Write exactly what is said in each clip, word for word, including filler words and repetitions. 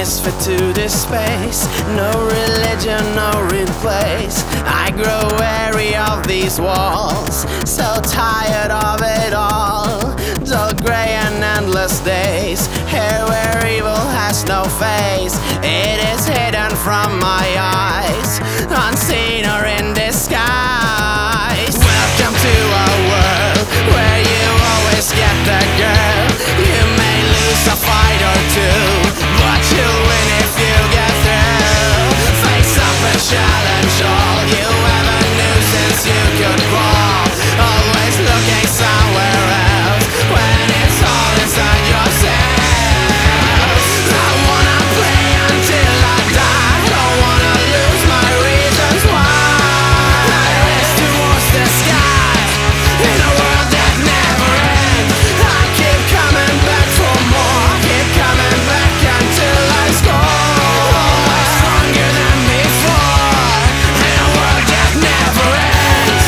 misfit to this space. No religion, no real place. I grow weary of these walls, so tired of it all. Dull gray and endless days, here where evil has no face. It is hidden from my eyes, unseen or in disguise. Welcome to a world where you always get the girl. You may lose a fight or two, but you'll win if you get through. Face up and challenge all you ever knew since you could crawl. Always looking somewhere else when it's all inside yourself. I wanna play until I die, don't wanna lose my reasons why. I race towards the sky in a world that never ends. I keep coming back for more, keep coming back until I score. Always stronger than before in a world that never ends.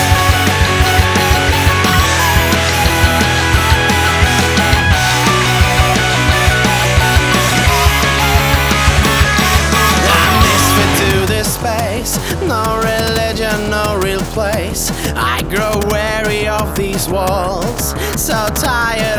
I'm misfit to this space, no religion, no real place. I grow weary of these walls, so tired